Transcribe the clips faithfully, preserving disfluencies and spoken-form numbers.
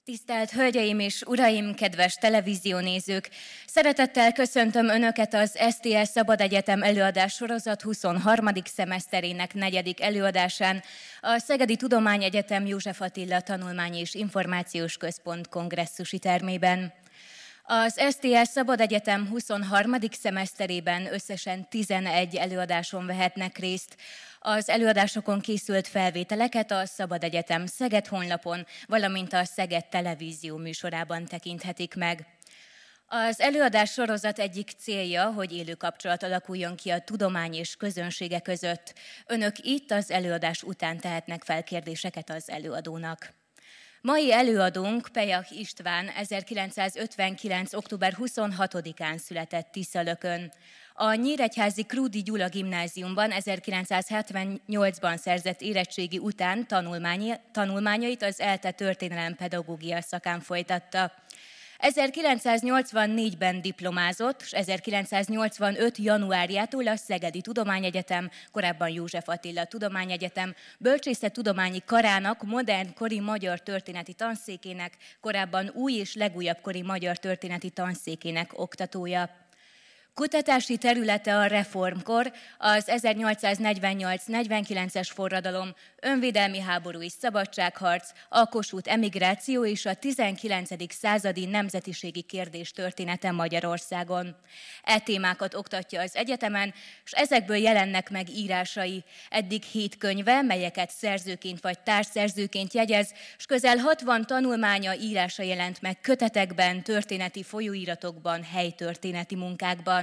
Tisztelt Hölgyeim és Uraim, kedves televíziónézők! Szeretettel köszöntöm Önöket az es té es Szabad Egyetem előadás sorozat huszonharmadik szemeszterének negyedik előadásán, a Szegedi Tudományegyetem József Attila Tanulmányi és Információs Központ kongresszusi termében. Az es té es Szabad Egyetem huszonharmadik szemeszterében összesen tizenegy előadáson vehetnek részt. Az előadásokon készült felvételeket a Szabad Egyetem Szeged honlapon, valamint a Szeged Televízió műsorában tekinthetik meg. Az előadás sorozat egyik célja, hogy élő kapcsolat alakuljon ki a tudomány és közönsége között. Önök itt az előadás után tehetnek fel kérdéseket az előadónak. Mai előadónk Pejach István ezerkilencszázötvenkilenc. október huszonhatodikán született Tiszalökön. A Nyíregyházi Krúdy Gyula Gimnáziumban ezerkilencszázhetvennyolcban szerzett érettségi után tanulmányi, tanulmányait az ELTE történelem-pedagógia szakán folytatta. ezerkilencszáznyolcvannégyben diplomázott, és ezerkilencszáznyolcvanöt. januárjától a Szegedi Tudományegyetem, korábban József Attila Tudományegyetem bölcsészettudományi karának, modern kori magyar történeti tanszékének, korábban új és legújabb kori magyar történeti tanszékének oktatója. Kutatási területe a reformkor, az ezernyolcszáznegyvennyolc-negyvenkilences forradalom, önvédelmi háború és szabadságharc, a Kossuth emigráció és a tizenkilencedik századi nemzetiségi kérdés története Magyarországon. E témákat oktatja az egyetemen, és ezekből jelennek meg írásai. Eddig hét könyve, melyeket szerzőként vagy társszerzőként jegyez, és közel hatvan tanulmánya, írása jelent meg kötetekben, történeti folyóiratokban, helytörténeti munkákban.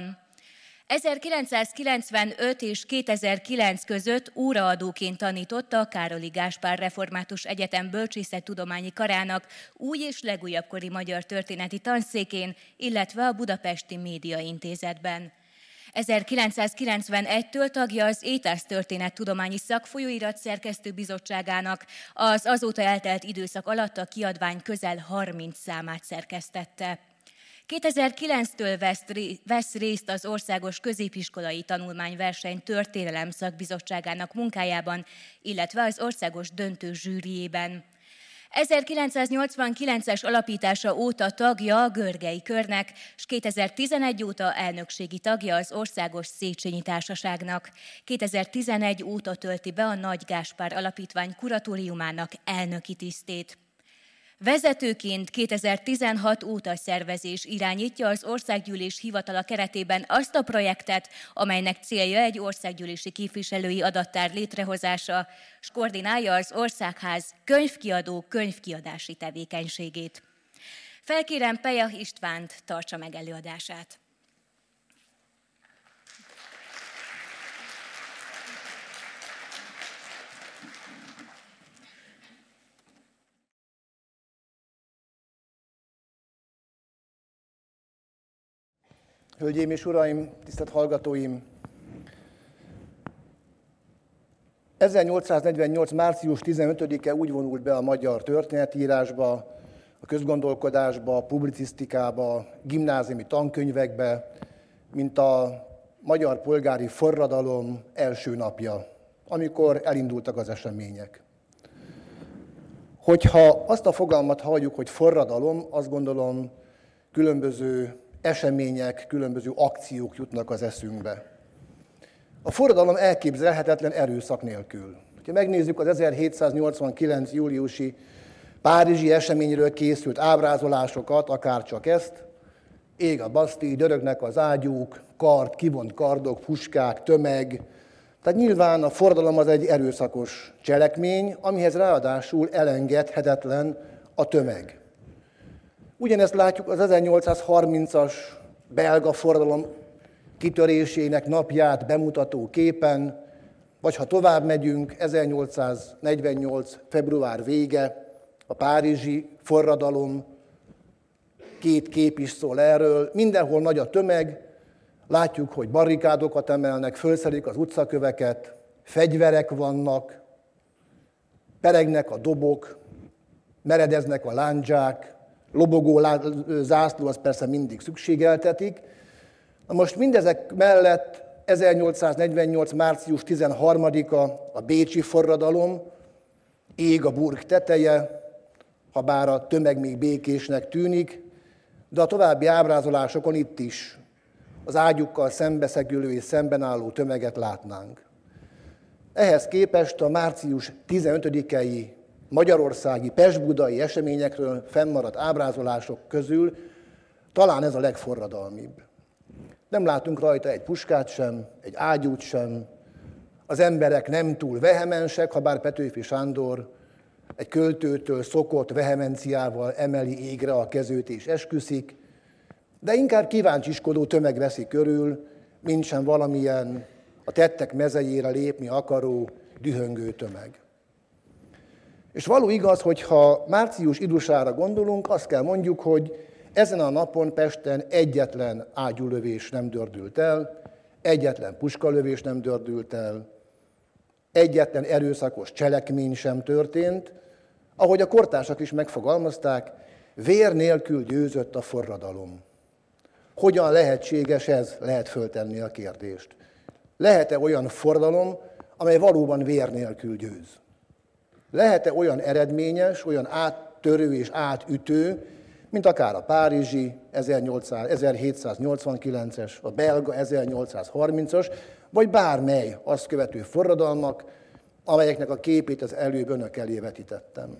ezerkilencszázkilencvenöt és kétezer-kilenc között óraadóként tanította a Károli Gáspár Református Egyetem Bölcsészettudományi Karának új és legújabb kori magyar történeti tanszékén, illetve a Budapesti Média Intézetben. ezerkilencszázkilencvenegytől tagja az Étász Történettudományi Szakfolyóirat szerkesztőbizottságának, az azóta eltelt időszak alatt a kiadvány közel harminc számát szerkesztette. kétezer-kilenctől vesz részt az Országos Középiskolai Tanulmányverseny Történelem Szakbizottságának munkájában, illetve az országos döntő zsűriében. ezerkilencszáznyolcvankilences alapítása óta tagja a Görgei Körnek, és kétezer-tizenegy óta elnökségi tagja az Országos Széchenyi Társaságnak. kétezer-tizenegy óta tölti be a Nagy Gáspár Alapítvány kuratóriumának elnöki tisztét. Vezetőként kétezer-tizenhat óta szervezi és irányítja az Országgyűlés hivatala keretében azt a projektet, amelynek célja egy országgyűlési képviselői adattár létrehozása, és koordinálja az Országház könyvkiadó könyvkiadási tevékenységét. Felkérem Pejach Istvánt, tartsa meg előadását. Hölgyeim és uraim, tisztelt hallgatóim! ezernyolcszáznegyvennyolc. március tizenötödike úgy vonult be a magyar történetírásba, a közgondolkodásba, a publicisztikába, gimnáziumi tankönyvekbe, mint a magyar polgári forradalom első napja, amikor elindultak az események. Hogyha azt a fogalmat halljuk, hogy forradalom, azt gondolom különböző események, különböző akciók jutnak az eszünkbe. A forradalom elképzelhetetlen erőszak nélkül. Ha megnézzük az ezerhétszáznyolcvankilenc. júliusi párizsi eseményről készült ábrázolásokat, akár csak ezt, ég a Basztíj, dörögnek az ágyúk, kard, kivont kardok, puskák, tömeg. Tehát nyilván a forradalom az egy erőszakos cselekmény, amihez ráadásul elengedhetetlen a tömeg. Ugyanezt látjuk az ezernyolcszázharmincas belga forradalom kitörésének napját bemutató képen, vagy ha tovább megyünk, ezernyolcszáznegyvennyolc. február vége, a párizsi forradalom, két kép is szól erről, mindenhol nagy a tömeg, látjuk, hogy barrikádokat emelnek, fölszedik az utcaköveket, fegyverek vannak, peregnek a dobok, meredeznek a lándzsák, lobogó zászló az persze mindig szükségeltetik. Na most mindezek mellett ezernyolcszáznegyvennyolc. március tizenharmadika a bécsi forradalom, ég a burg teteje, ha bár a tömeg még békésnek tűnik, de a további ábrázolásokon itt is az ágyukkal szembeszegülő és szemben álló tömeget látnánk. Ehhez képest a március tizenötödikei magyarországi pest-budai eseményekről fennmaradt ábrázolások közül talán ez a legforradalmibb. Nem látunk rajta egy puskát sem, egy ágyút sem, az emberek nem túl vehemensek, ha bár Petőfi Sándor egy költőtől szokott vehemenciával emeli égre a kezét és esküszik, de inkább kíváncsiskodó tömeg veszi körül, mintsem valamilyen a tettek mezejére lépni akaró, dühöngő tömeg. És való igaz, hogyha március idusára gondolunk, azt kell mondjuk, hogy ezen a napon Pesten egyetlen ágyúlövés nem dördült el, egyetlen puskalövés nem dördült el, egyetlen erőszakos cselekmény sem történt, ahogy a kortársak is megfogalmazták, vér nélkül győzött a forradalom. Hogyan lehetséges ez? Lehet föltenni a kérdést. Lehet-e olyan forradalom, amely valóban vér nélkül győz? Lehet-e olyan eredményes, olyan áttörő és átütő, mint akár a párizsi ezerhétszáznyolcvankilences, a belga ezernyolcszázharmincas, vagy bármely azt követő forradalmak, amelyeknek a képét az előbb önök elé vetítettem.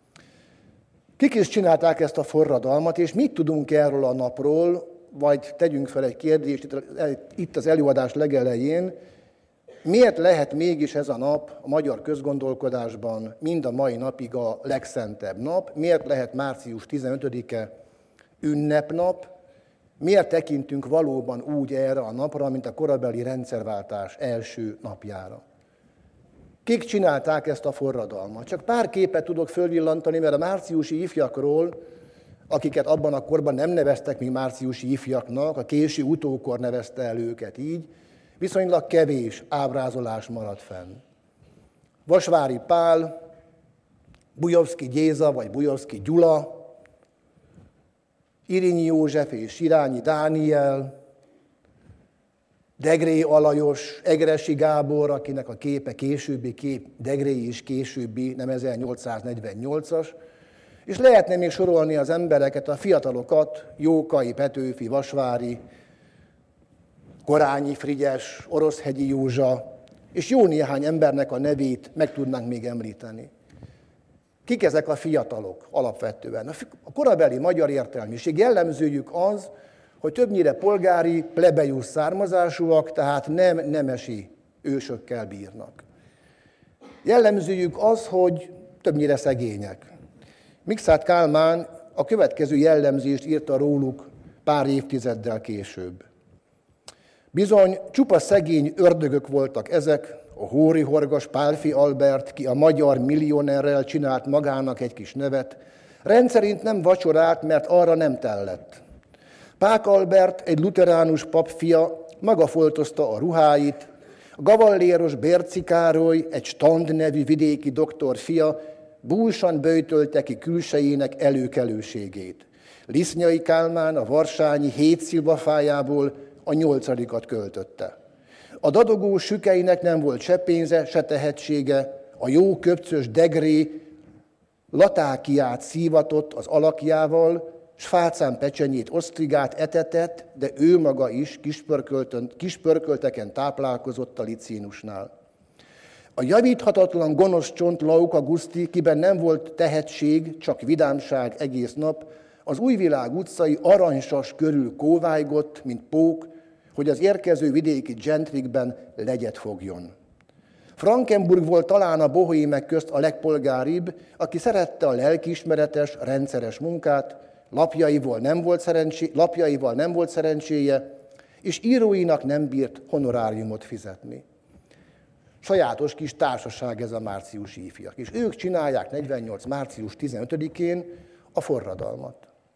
Kik is csinálták ezt a forradalmat, és mit tudunk erről a napról, vagy tegyünk fel egy kérdést itt az előadás legelején, miért lehet mégis ez a nap a magyar közgondolkodásban mind a mai napig a legszentebb nap? Miért lehet március tizenötödike ünnepnap? Miért tekintünk valóban úgy erre a napra, mint a korabeli rendszerváltás első napjára? Kik csinálták ezt a forradalmat? Csak pár képet tudok fölvillantani, mert a márciusi ifjakról, akiket abban a korban nem neveztek még márciusi ifjaknak, a késő utókor nevezte el őket így, viszonylag kevés ábrázolás maradt fenn. Vasvári Pál, Bujovszki Géza vagy Bujovszki Gyula, Irinyi József és Sirányi Dániel, Degré Alajos, Egressy Gábor, akinek a képe későbbi kép, Degré is későbbi, nem ezernyolcszáznegyvennyolcas, és lehetne még sorolni az embereket, a fiatalokat, Jókai, Petőfi, Vasvári, Korányi Frigyes, Oroszhegyi Józsa, és jó néhány embernek a nevét meg tudnánk még említeni. Kik ezek a fiatalok alapvetően? A korabeli magyar értelmiség jellemzőjük az, hogy többnyire polgári, plebejus származásúak, tehát nem nemesi ősökkel bírnak. Jellemzőjük az, hogy többnyire szegények. Mikszáth Kálmán a következő jellemzést írta róluk pár évtizeddel később. Bizony, csupa szegény ördögök voltak ezek, a Hóri Horgas Pálffy Albert, ki a magyar millionerrel csinált magának egy kis nevet, rendszerint nem vacsorált, mert arra nem tellett. Pák Albert, egy luteránus pap fia, maga foltozta a ruháit, a gavalléros Bérci Károly, egy Stand nevű vidéki doktor fia, búsan böjtölte ki külsejének előkelőségét. Lisznyai Kálmán a varsányi hét szilvafájából a nyolcadikat költötte. A dadogó sükeinek nem volt se pénze, se tehetsége, a jó köpcös Degré latákiát szívatott az alakjával, s fácán pecsenyét, osztrigát etetett, de ő maga is kispörkölteken táplálkozott a Licínusnál. A javíthatatlan gonosz csont Lauka Guszti, kiben nem volt tehetség, csak vidámság egész nap, az Újvilág utcai aranysas körül kóvájgott, mint pók, hogy az érkező vidéki gentrikben legyet fogjon. Frankenburg volt talán a bohémek közt a legpolgáribb, aki szerette a lelkiismeretes, rendszeres munkát, lapjaival nem volt, szerencsé, lapjaival nem volt szerencséje, és íróinak nem bírt honoráriumot fizetni. Sajátos kis társaság ez a márciusi ifjak, és ők csinálják negyvennyolc március tizenötödikén a forradalmat.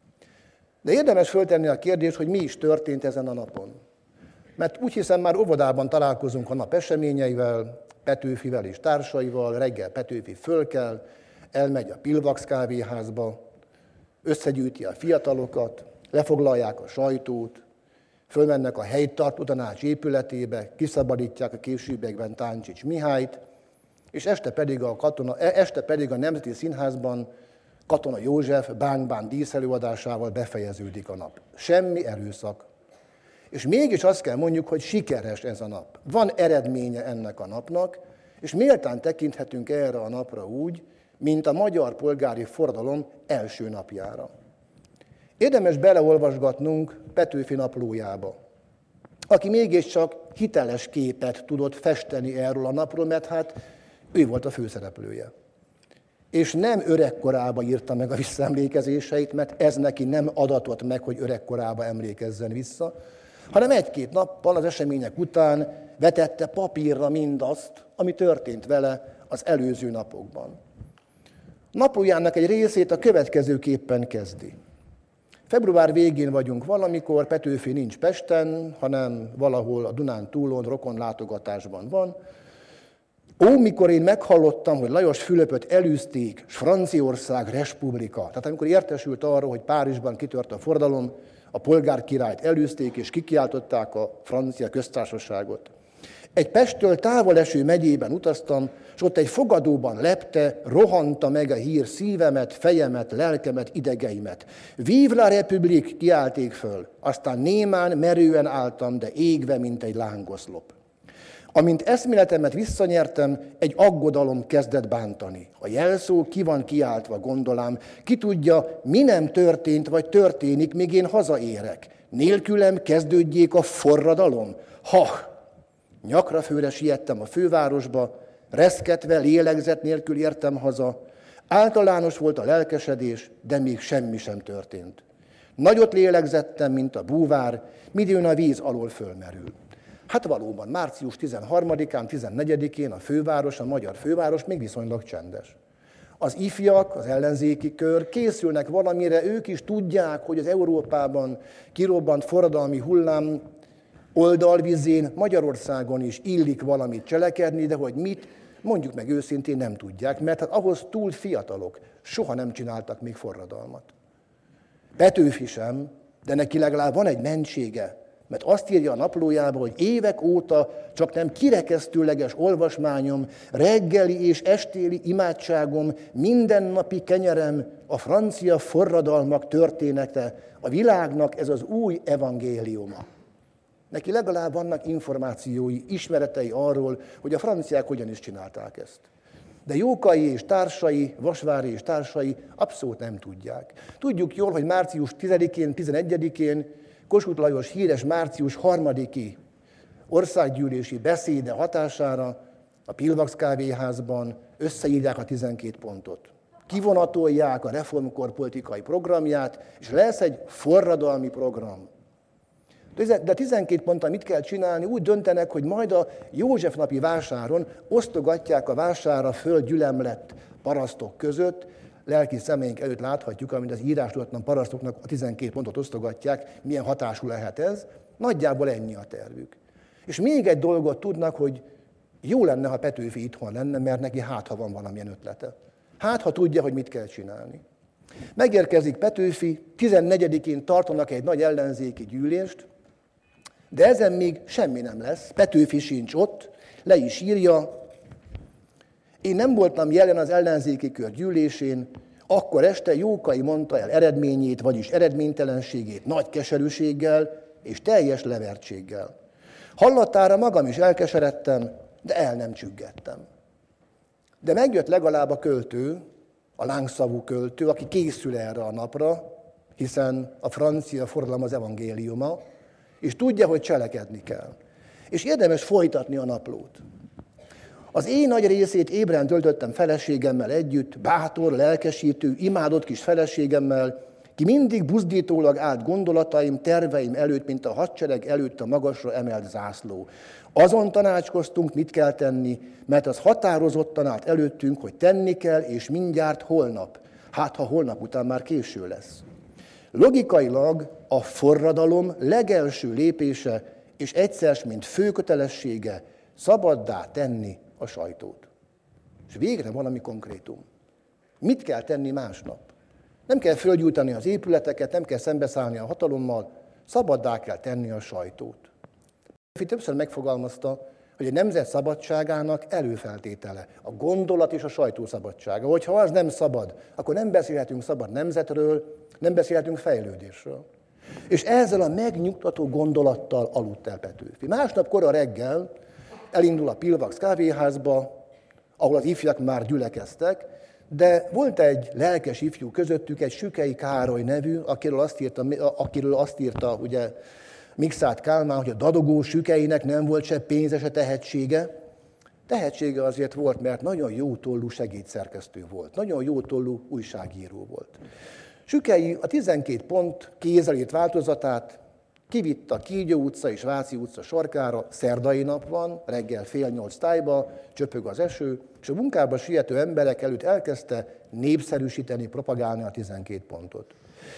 De érdemes föltenni a kérdést, hogy mi is történt ezen a napon. Mert úgy hiszem, már óvodában találkozunk a nap eseményeivel, Petőfivel és társaival, reggel Petőfi fölkel, elmegy a Pilvax kávéházba, összegyűjti a fiatalokat, lefoglalják a sajtót, fölmennek a helytartó tanács épületébe, kiszabadítják a későbbiekben Táncsics Mihályt, és este pedig a, katona, este pedig a Nemzeti Színházban Katona József bánk-bán díszelőadásával befejeződik a nap. Semmi erőszak. És mégis azt kell mondjuk, hogy sikeres ez a nap. Van eredménye ennek a napnak, és méltán tekinthetünk erre a napra úgy, mint a magyar polgári forradalom első napjára. Érdemes beleolvasgatnunk Petőfi naplójába, aki mégiscsak hiteles képet tudott festeni erről a napról, mert hát ő volt a főszereplője. És nem öregkorába írta meg a visszaemlékezéseit, mert ez neki nem adatott meg, hogy öregkorába emlékezzen vissza, hanem egy-két nappal az események után vetette papírra mindazt, ami történt vele az előző napokban. Naplójának egy részét a következőképpen kezdi. Február végén vagyunk valamikor, Petőfi nincs Pesten, hanem valahol a Dunántúlon, rokonlátogatásban van. Ó, mikor én meghallottam, hogy Lajos Fülöpöt elűzték, s Franciaország respublika. Tehát amikor értesült arról, hogy Párizsban kitört a forradalom, a polgárkirályt elűzték, és kikiáltották a francia köztársaságot. Egy Pesttől távol eső megyében utaztam, és ott egy fogadóban lepte, rohanta meg a hír szívemet, fejemet, lelkemet, idegeimet. Vive la République, kiálték föl. Aztán némán, merően álltam, de égve, mint egy lángoszlop. Amint eszméletemet visszanyertem, egy aggodalom kezdett bántani. A jelszó ki van kiáltva, gondolám, ki tudja, mi nem történt, vagy történik, míg én hazaérek. Nélkülem kezdődjék a forradalom? Ha! Nyakra főre siettem a fővárosba, reszketve, lélegzet nélkül értem haza. Általános volt a lelkesedés, de még semmi sem történt. Nagyot lélegzettem, mint a búvár, midőn a víz alól fölmerül. Hát valóban, március tizenharmadikán, tizennegyedikén a főváros, a magyar főváros még viszonylag csendes. Az ifjak, az ellenzéki kör készülnek valamire, ők is tudják, hogy az Európában kirobbant forradalmi hullám oldalvizén, Magyarországon is illik valamit cselekedni, de hogy mit, mondjuk meg őszintén nem tudják, mert hát ahhoz túl fiatalok, soha nem csináltak még forradalmat. Petőfi sem, de neki legalább van egy mentsége, mert azt írja a naplójába, hogy évek óta csak nem kirekesztőleges olvasmányom, reggeli és estéli imádságom, mindennapi kenyerem, a francia forradalmak története, a világnak ez az új evangéliuma. Neki legalább vannak információi, ismeretei arról, hogy a franciák hogyan is csinálták ezt. De Jókai és társai, Vasvári és társai abszolút nem tudják. Tudjuk jól, hogy március tizedikén, tizenegyedikén Kossuth Lajos híres március harmadiki országgyűlési beszéde hatására a Pilvax kávéházban összeírják a tizenkét pontot. Kivonatolják a reformkor politikai programját, és lesz egy forradalmi program. De tizenkét ponttal mit kell csinálni? Úgy döntenek, hogy majd a József napi vásáron osztogatják a vásárra földgyülemlett parasztok között. Lelki szemeink előtt láthatjuk, amint az írástudatlan parasztoknak a tizenkét pontot osztogatják, milyen hatású lehet ez. Nagyjából ennyi a tervük. És még egy dolgot tudnak, hogy jó lenne, ha Petőfi itthon lenne, mert neki hát, ha van valamilyen ötlete. Hát, ha tudja, hogy mit kell csinálni. Megérkezik Petőfi, tizennegyedikén tartanak egy nagy ellenzéki gyűlést, de ezen még semmi nem lesz, Petőfi sincs ott, le is írja. Én nem voltam jelen az ellenzéki kör gyűlésén, akkor este Jókai mondta el eredményét, vagyis eredménytelenségét nagy keserűséggel és teljes levertséggel. Hallatára magam is elkeseredtem, de el nem csüggettem. De megjött legalább a költő, a lángszavú költő, aki készül erre a napra, hiszen a francia forradalom az evangéliuma, és tudja, hogy cselekedni kell. És érdemes folytatni a naplót. Az én nagy részét ébren töltöttem feleségemmel együtt, bátor, lelkesítő, imádott kis feleségemmel, ki mindig buzdítólag állt gondolataim, terveim előtt, mint a hadsereg előtt a magasra emelt zászló. Azon tanácskoztunk, mit kell tenni, mert az határozottan állt előttünk, hogy tenni kell, és mindjárt holnap. Hát, ha holnap után már késő lesz. Logikailag a forradalom legelső lépése, és egyszer, mint főkötelessége, szabaddá tenni a sajtót. És végre valami konkrétum. Mit kell tenni másnap? Nem kell fölgyújtani az épületeket, nem kell szembeszállni a hatalommal, szabaddá kell tenni a sajtót. Többször megfogalmazta, hogy egy nemzet szabadságának előfeltétele a gondolat és a sajtószabadsága. Hogyha az nem szabad, akkor nem beszélhetünk szabad nemzetről, nem beszélhetünk fejlődésről. És ezzel a megnyugtató gondolattal aludt el Petőfi. Másnap kora reggel elindul a Pilvax kávéházba, ahol az ifjak már gyülekeztek, de volt egy lelkes ifjú közöttük, egy Sükei Károly nevű, akiről azt írta, akiről azt írta ugye, Mikszáth Kálmán, hogy a dadogó Sükeinek nem volt se pénze, se tehetsége. Tehetsége azért volt, mert nagyon jótollú segédszerkesztő volt, nagyon jótollú újságíró volt. Sükei a tizenkét pont kézzel írt változatát kivitt a Kígyó utca és Váci utca sarkára, szerdai nap van, reggel fél nyolc tájba, csöpög az eső, és a munkába siető emberek előtt elkezdte népszerűsíteni, propagálni a tizenkét pontot.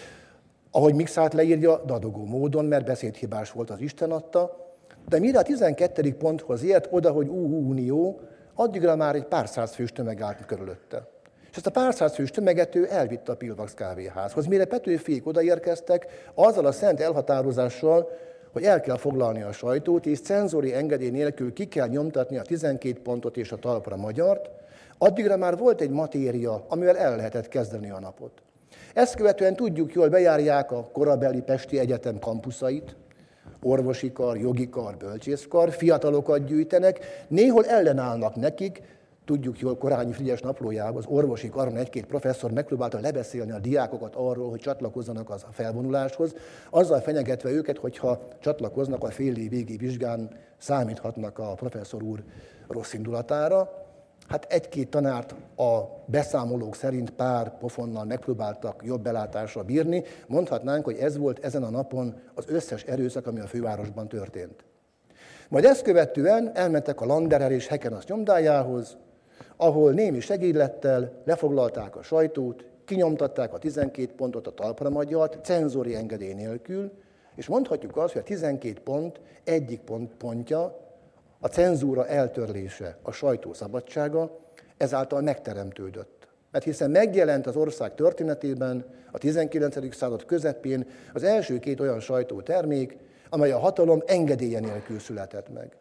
Ahogy Mikszáth leírja, dadogó módon, mert beszédhibás volt, az Isten adta, de mire a tizenkettedik ponthoz ért oda, hogy ú unió, addigra már egy pár száz fős tömeg állt körülötte. És ezt a pár száz fős tömeget ő elvitte a Pilvax kávéházhoz. Mire Petőfiék odaérkeztek, azzal a szent elhatározással, hogy el kell foglalni a sajtót, és cenzori engedély nélkül ki kell nyomtatni a tizenkét pontot és a talpra magyart, addigra már volt egy matéria, amivel el lehetett kezdeni a napot. Ezt követően tudjuk jól, bejárják a korabeli Pesti Egyetem kampuszait, orvosi kar, jogi kar, bölcsészkar, fiatalokat gyűjtenek, néhol ellenállnak nekik, tudjuk jól Korányi Frigyes naplójában, az orvosi karon egy-két professzor megpróbálta lebeszélni a diákokat arról, hogy csatlakozzanak az a felvonuláshoz, azzal fenyegetve őket, hogyha csatlakoznak a fél év végi vizsgán, számíthatnak a professzor úr rossz indulatára. Hát egy-két tanárt a beszámolók szerint pár pofonnal megpróbáltak jobb belátásra bírni. Mondhatnánk, hogy ez volt ezen a napon az összes erőszak, ami a fővárosban történt. Majd ezt követően elmentek a Landerer és Hekenasz nyomdájához, ahol némi segédlettel lefoglalták a sajtót, kinyomtatták a tizenkét pontot, a talpra magyart, cenzori engedély nélkül, és mondhatjuk azt, hogy a tizenkét pont egyik pont, pontja, a cenzúra eltörlése, a sajtó szabadsága ezáltal megteremtődött. Mert hiszen megjelent az ország történetében a tizenkilencedik század közepén az első két olyan sajtótermék, amely a hatalom engedélye nélkül született meg.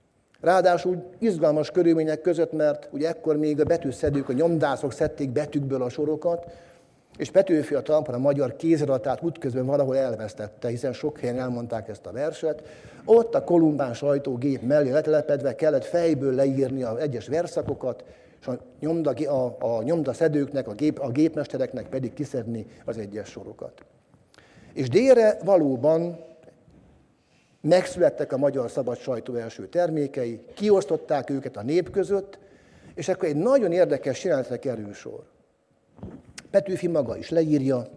Ráadásul izgalmas körülmények között, mert ugye ekkor még a betűszedők, a nyomdászok szedték betűkből a sorokat, és Petőfi a talpra magyar kéziratát útközben valahol elvesztette, hiszen sok helyen elmondták ezt a verset. Ott a Kolumbán sajtógép mellé letelepedve kellett fejből leírni az egyes verszakokat, és a, nyomda, a, a nyomdaszedőknek, a, gép, a gépmestereknek pedig kiszedni az egyes sorokat. És délre valóban megszülettek a magyar szabad sajtó első termékei, kiosztották őket a nép között, és akkor egy nagyon érdekes jelenetre kerül sor. Petőfi maga is leírja.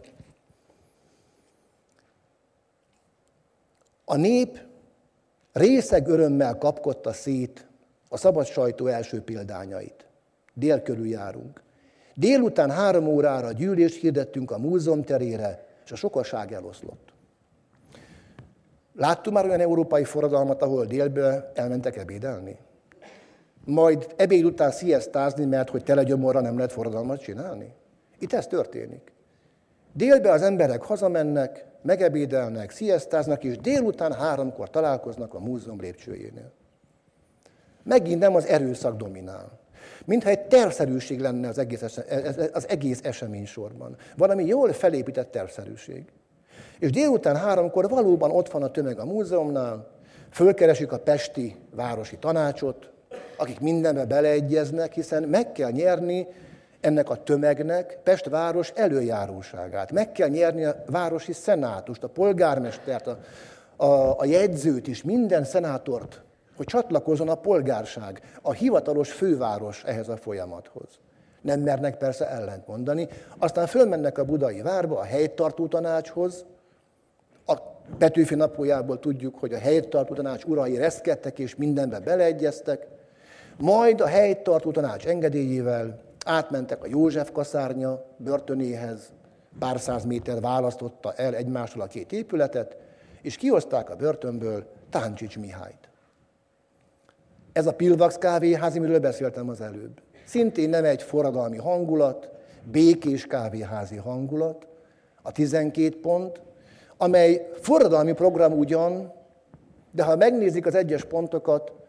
A nép részeg örömmel kapkodta szét a szabad sajtó első példányait. Dél körül járunk. Délután három órára gyűlést hirdettünk a múzeum terére, és a sokaság eloszlott. Láttunk már olyan európai forradalmat, ahol délbe elmentek ebédelni? Majd ebéd után sziasztázni, mert hogy telegyomorra nem lehet forradalmat csinálni? Itt ez történik. Délbe az emberek hazamennek, megebédelnek, sziasztáznak, és délután háromkor találkoznak a múzeum lépcsőjénél. Megint nem az erőszak dominál. Mintha egy tervszerűség lenne az egész, az egész eseménysorban. Valami jól felépített tervszerűség. És délután háromkor valóban ott van a tömeg a múzeumnál, fölkeresik a pesti városi tanácsot, akik mindenbe beleegyeznek, hiszen meg kell nyerni ennek a tömegnek Pest város előjáróságát. Meg kell nyerni a városi szenátust, a polgármestert, a, a, a jegyzőt is, minden szenátort, hogy csatlakozzon a polgárság, a hivatalos főváros ehhez a folyamathoz. Nem mernek persze ellent mondani. Aztán fölmennek a budai várba, a helytartó tanácshoz. A Petőfi naplójából tudjuk, hogy a helytartó tanács urai reszkedtek és mindenbe beleegyeztek. Majd a helytartó tanács engedélyével átmentek a József kaszárnya börtönéhez, pár száz méter választotta el egymástól a két épületet, és kihozták a börtönből Táncsics Mihályt. Ez a Pilvax kávéház, amiről beszéltem az előbb. Szintén nem egy forradalmi hangulat, békés kávéházi hangulat, a tizenkét pont, amely forradalmi program ugyan, de ha megnézik az egyes pontokat,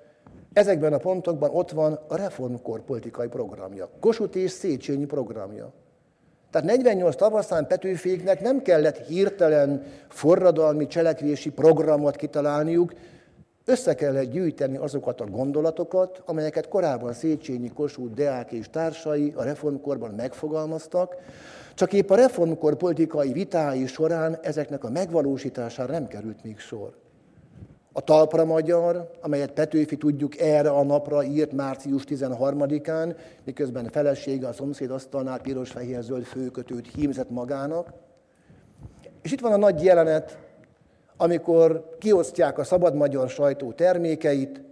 Ezekben a pontokban ott van a reformkor politikai programja, Kossuth és Széchenyi programja. Tehát negyvennyolc tavaszán Petőféknek nem kellett hirtelen forradalmi cselekvési programot kitalálniuk, össze kellett gyűjteni azokat a gondolatokat, amelyeket korábban Széchenyi, Kossuth, Deák és társai a reformkorban megfogalmaztak, csak épp a reformkor politikai vitái során ezeknek a megvalósítására nem került még sor. A Talpra magyar, amelyet Petőfi tudjuk erre a napra írt március tizenharmadikán, miközben felesége a szomszédasztalnál piros-fehér-zöld főkötőt hímzett magának. És itt van a nagy jelenet, amikor kiosztják a szabad magyar sajtó termékeit,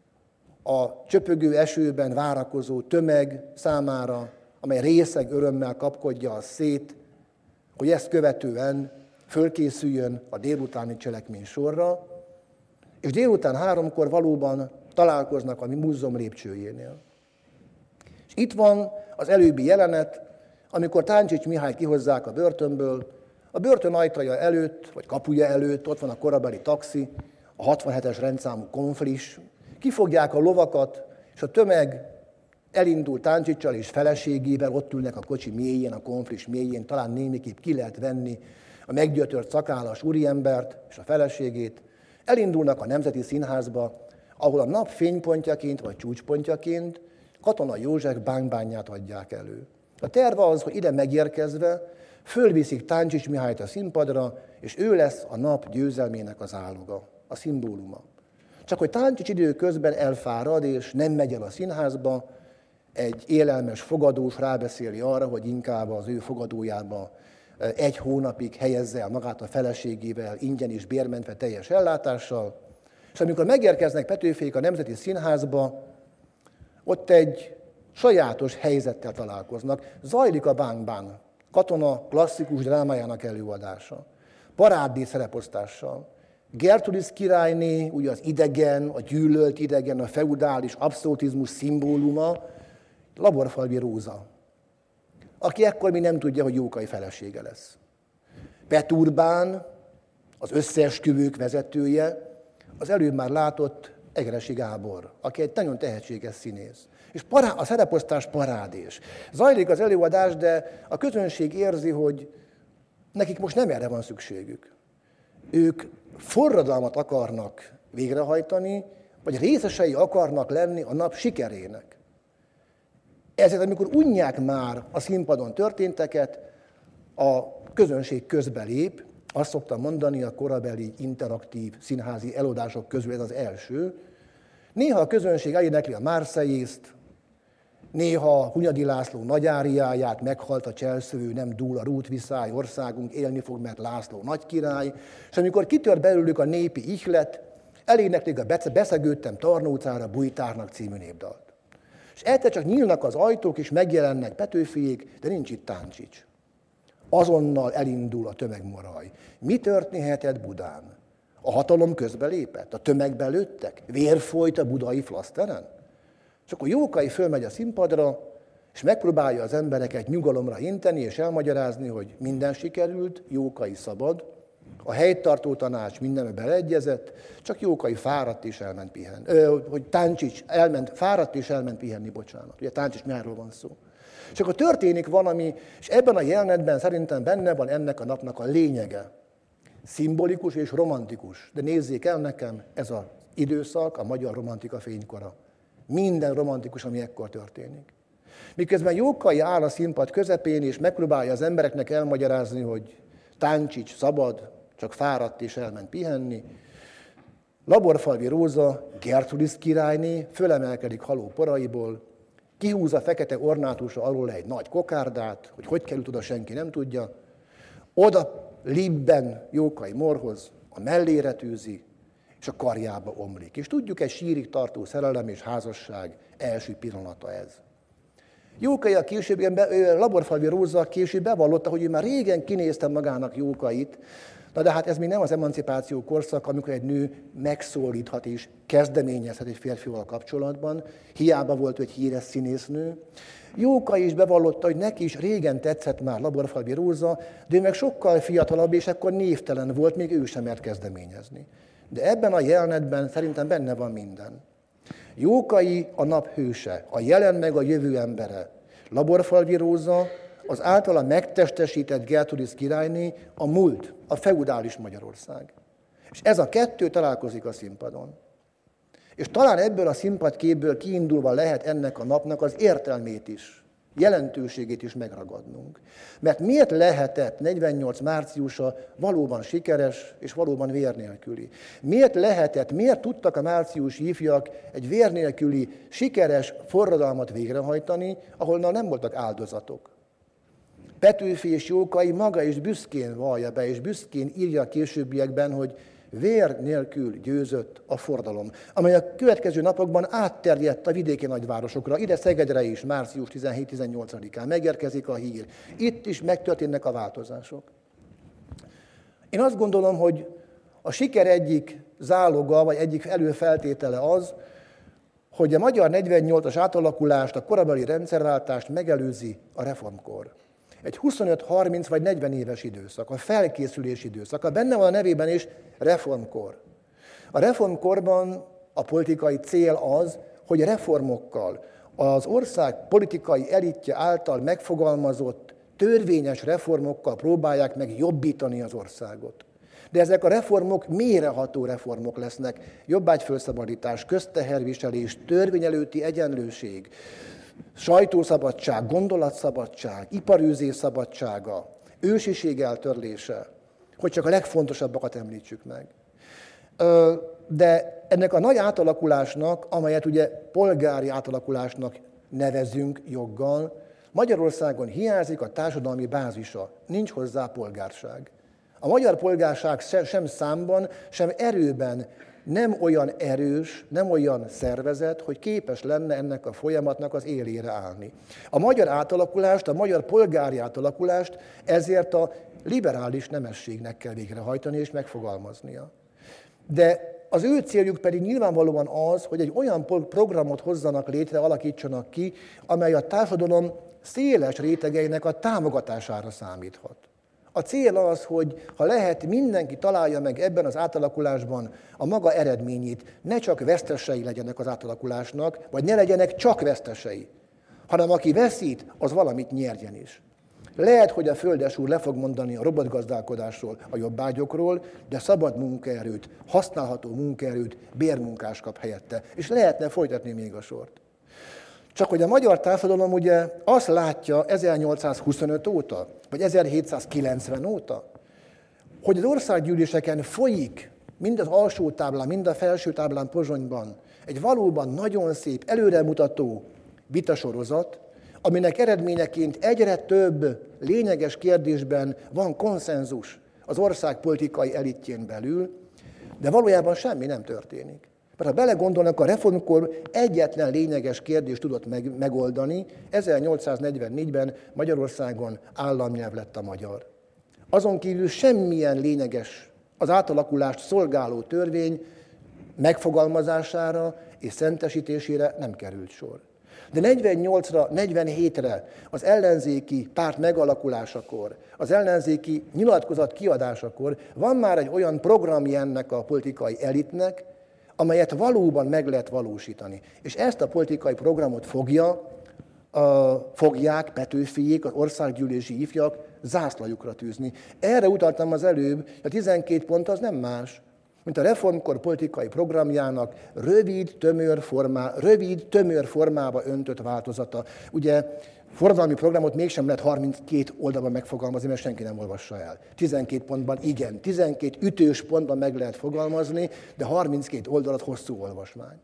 a csöpögő esőben várakozó tömeg számára, amely részeg örömmel kapkodja azt szét, hogy ezt követően fölkészüljön a délutáni cselekmény sorra, és délután háromkor valóban találkoznak a múzeum lépcsőjénél. És itt van az előbbi jelenet, amikor Táncsics Mihályt kihozzák a börtönből, a börtön ajtaja előtt, vagy kapuja előtt, ott van a korabeli taxi, a hatvanhetes rendszámú konflis, kifogják a lovakat, és a tömeg elindul Táncsicsal és feleségével, ott ülnek a kocsi mélyén, a konflis mélyén, talán némiképp ki lehet venni a meggyötört szakállas úriembert és a feleségét, elindulnak a Nemzeti Színházba, ahol a nap fénypontjaként vagy csúcspontjaként Katona József bángbányát adják elő. A terv az, hogy ide megérkezve fölviszik Táncsics Mihályt a színpadra, és ő lesz a nap győzelmének az áloga, a szimbóluma. Csak hogy Táncsics időközben elfárad, és nem megy el a színházba, egy élelmes fogadós rábeszéli arra, hogy inkább az ő fogadójába egy hónapig helyezze el magát a feleségével, ingyen és bérmentve teljes ellátással. És amikor megérkeznek Petőfék a Nemzeti Színházba, ott egy sajátos helyzettel találkoznak. Zajlik a Bánk-Bán, Katona klasszikus drámájának előadása, parádés szereposztással. Gertrudis királyné, ugye az idegen, a gyűlölt idegen, a feudális abszolutizmus szimbóluma, Laborfalvi Róza, aki ekkor még nem tudja, hogy Jókai felesége lesz. Peturbán, az összeesküvők vezetője, az előbb már látott Egeresi Gábor, aki egy nagyon tehetséges színész. És pará, a szereposztás parádés. Zajlik az előadás, de a közönség érzi, hogy nekik most nem erre van szükségük. Ők forradalmat akarnak végrehajtani, vagy részesei akarnak lenni a nap sikerének. Ezért, amikor unják már a színpadon történteket, a közönség közbelép, azt szoktam mondani, a korabeli interaktív színházi előadások közül ez az első. Néha a közönség elénekli a Marseillést, néha Hunyadi László nagyáriáját, meghalt a cselszövő, nem dúl a rútviszály, országunk élni fog, mert László nagykirály, és amikor kitör belőlük a népi ihlet, eléneklik a Beszegődtem Tarnócára Bújtárnak című népdalt. És egyszer csak nyílnak az ajtók, és megjelennek Petőfiék, de nincs itt Táncsics. Azonnal elindul a tömegmoraj. Mi történhetett Budán? A hatalom közbelépett? A tömegbe lőttek? Vér folyt a budai flaszteren? És akkor Jókai fölmegy a színpadra, és megpróbálja az embereket nyugalomra inteni, és elmagyarázni, hogy minden sikerült, Jókai szabad, a helytartó tanács mindenbe beleegyezett, csak Jókai fáradt és elment pihenni. Ö, hogy Táncsics elment, fáradt és elment pihenni, bocsánat. Ugye Táncsics Mihályról van szó. És akkor történik valami, és ebben a jelenetben szerintem benne van ennek a napnak a lényege. Szimbolikus és romantikus. De nézzék el nekem, ez az időszak, a magyar romantika fénykora. Minden romantikus, ami ekkor történik. Miközben Jókai áll a színpad közepén, és megpróbálja az embereknek elmagyarázni, hogy Táncsics szabad, csak fáradt és elment pihenni, Laborfalvi Róza, Gertrudis királyné fölemelkedik haló poraiból, kihúz a fekete ornátusa alól egy nagy kokárdát, hogy hogy került oda, senki nem tudja, oda libben Jókai morhoz, a mellére tűzi, és a karjába omlik. És tudjuk, egy sírig tartó szerelem és házasság első pillanata ez. Jókai a később, Laborfalvi Róza később bevallotta, hogy ő már régen kinézte magának Jókait, na de hát ez még nem az emancipáció korszak, amikor egy nő megszólíthat és kezdeményezhet egy férfival kapcsolatban. Hiába volt ő egy híres színésznő. Jókai is bevallotta, hogy neki is régen tetszett már Laborfalvi Róza, de ő meg sokkal fiatalabb, és akkor névtelen volt, még ő sem mert kezdeményezni. De ebben a jelenetben szerintem benne van minden. Jókai a nap hőse, a jelen meg a jövő embere. Laborfalvi Róza, az általa megtestesített Gertrudis királyné, a múlt, a feudális Magyarország. És ez a kettő találkozik a színpadon. És talán ebből a színpadképből kiindulva lehet ennek a napnak az értelmét is, jelentőségét is megragadnunk. Mert miért lehetett negyvennyolc márciusa valóban sikeres és valóban vér nélküli? Miért lehetett, miért tudtak a márciusi ifjak egy vér nélküli, sikeres forradalmat végrehajtani, ahol nem voltak áldozatok? Petőfi és Jókai maga is büszkén vallja be, és büszkén írja a későbbiekben, hogy vér nélkül győzött a forradalom, amely a következő napokban átterjedt a vidéki nagyvárosokra, ide Szegedre is, március tizenhét-tizennyolcadikán megérkezik a hír. Itt is megtörténnek a változások. Én azt gondolom, hogy a siker egyik záloga, vagy egyik előfeltétele az, hogy a magyar negyvennyolcas átalakulást, a korabeli rendszerváltást megelőzi a reformkor. Egy huszonöt, harminc vagy negyven éves időszak, a felkészülés időszaka, benne van a nevében is reformkor. A reformkorban a politikai cél az, hogy reformokkal, az ország politikai elitje által megfogalmazott törvényes reformokkal próbálják meg jobbítani az országot. De ezek a reformok mélyreható reformok lesznek. Jobbágyfölszabadítás, közteherviselés, törvény előtti egyenlőség, sajtószabadság, gondolatszabadság, iparűzés szabadsága, ősiség eltörlése, hogy csak a legfontosabbakat említsük meg. De ennek a nagy átalakulásnak, amelyet ugye polgári átalakulásnak nevezünk joggal, Magyarországon hiányzik a társadalmi bázisa, nincs hozzá polgárság. A magyar polgárság sem számban, sem erőben nem olyan erős, nem olyan szervezet, hogy képes lenne ennek a folyamatnak az élére állni. A magyar átalakulást, a magyar polgári átalakulást ezért a liberális nemességnek kell végrehajtani és megfogalmaznia. De az ő céljuk pedig nyilvánvalóan az, hogy egy olyan programot hozzanak létre, alakítsanak ki, amely a társadalom széles rétegeinek a támogatására számíthat. A cél az, hogy ha lehet, mindenki találja meg ebben az átalakulásban a maga eredményét, ne csak vesztesei legyenek az átalakulásnak, vagy ne legyenek csak vesztesei, hanem aki veszít, az valamit nyerjen is. Lehet, hogy a földesúr le fog mondani a robotgazdálkodásról, a jobbágyokról, de szabad munkaerőt, használható munkaerőt, bérmunkás kap helyette. És lehetne folytatni még a sort. Csak hogy a magyar társadalom ugye azt látja ezernyolcszázhuszonöt óta, vagy ezerhétszázkilencven óta, hogy az országgyűléseken folyik, mind az alsó táblán, mind a felső táblán Pozsonyban egy valóban nagyon szép, előremutató vitasorozat, aminek eredményeként egyre több lényeges kérdésben van konszenzus az ország politikai elitjén belül, de valójában semmi nem történik. Mert ha belegondolnak, a reformkor egyetlen lényeges kérdést tudott meg, megoldani, ezernyolcszáznegyvennégyben Magyarországon államnyelv lett a magyar. Azon kívül semmilyen lényeges, az átalakulást szolgáló törvény megfogalmazására és szentesítésére nem került sor. De negyvennyolcra, negyvenhétre az ellenzéki párt megalakulásakor, az ellenzéki nyilatkozat kiadásakor van már egy olyan programja ennek a politikai elitnek, amelyet valóban meg lehet valósítani. És ezt a politikai programot fogja, uh, fogják Petőfiék, az országgyűlési ifjak zászlajukra tűzni. Erre utaltam az előbb, a tizenkét pont az nem más, mint a reformkor politikai programjának rövid, tömör, formá, rövid, tömör formába öntött változata. Ugye forradalmi programot mégsem lehet harminckét oldalban megfogalmazni, mert senki nem olvassa el. tizenkét pontban igen, tizenkét ütős pontban meg lehet fogalmazni, de harminckét oldalat hosszú olvasmány.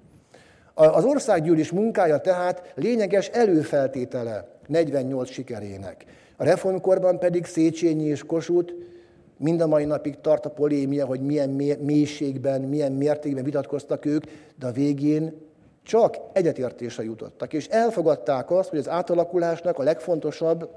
Az országgyűlés munkája tehát lényeges előfeltétele negyvennyolc sikerének. A reformkorban pedig Széchenyi és Kossuth mind a mai napig tart a polémia, hogy milyen mélységben, milyen mértékben vitatkoztak ők, de a végén csak egyetértésre jutottak. És elfogadták azt, hogy az átalakulásnak a legfontosabb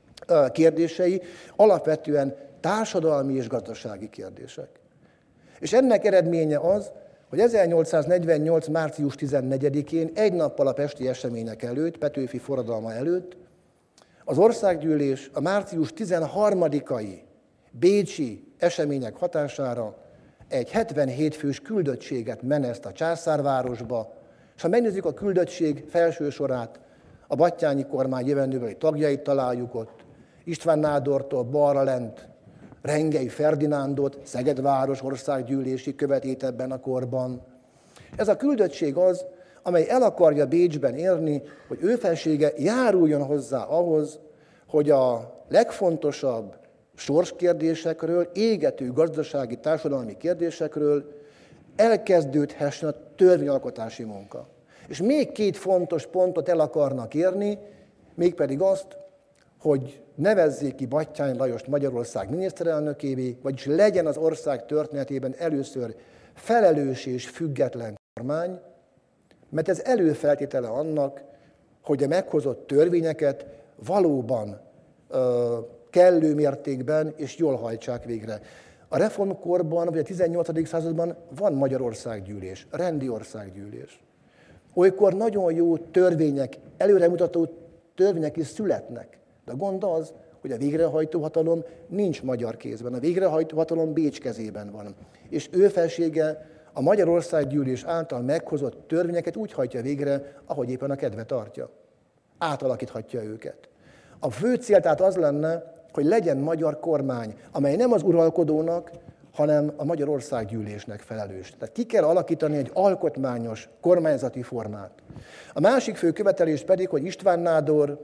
kérdései alapvetően társadalmi és gazdasági kérdések. És ennek eredménye az, hogy ezernyolcszáznegyvennyolc. március tizennegyedikén, egy nappal a pesti események előtt, Petőfi forradalma előtt, az országgyűlés a március tizenharmadikai bécsi események hatására egy hetvenhét fős küldöttséget meneszt a császárvárosba, És ha megnézzük a küldöttség felső sorát, a Batthyáni kormány jövendőbeli tagjait találjuk ott, István Nádortól balra lent, Rengei Ferdinándot, Szegedváros országgyűlési követét ebben a korban. Ez a küldöttség az, amely el akarja Bécsben érni, hogy ő felsége járuljon hozzá ahhoz, hogy a legfontosabb sorskérdésekről, égető gazdasági, társadalmi kérdésekről elkezdődhessen a törvényalkotási munka. És még két fontos pontot el akarnak érni, mégpedig azt, hogy nevezzék ki Batthyány Lajost Magyarország miniszterelnökévé, vagyis legyen az ország történetében először felelős és független kormány, mert ez előfeltétele annak, hogy a meghozott törvényeket valóban ö, kellő mértékben és jól hajtsák végre. A reformkorban, vagy a tizennyolcadik században van Magyarországgyűlés, rendi országgyűlés. Olykor nagyon jó törvények, előremutató törvények is születnek. De a gond az, hogy a végrehajtó hatalom nincs magyar kézben. A végrehajtó hatalom Bécs kezében van. És ő felsége a Magyarországgyűlés által meghozott törvényeket úgy hajtja végre, ahogy éppen a kedve tartja. Átalakíthatja őket. A fő cél tehát az lenne, hogy legyen magyar kormány, amely nem az uralkodónak, hanem a Magyarországgyűlésnek felelős. Tehát ki kell alakítani egy alkotmányos kormányzati formát. A másik fő követelés pedig, hogy István Nádor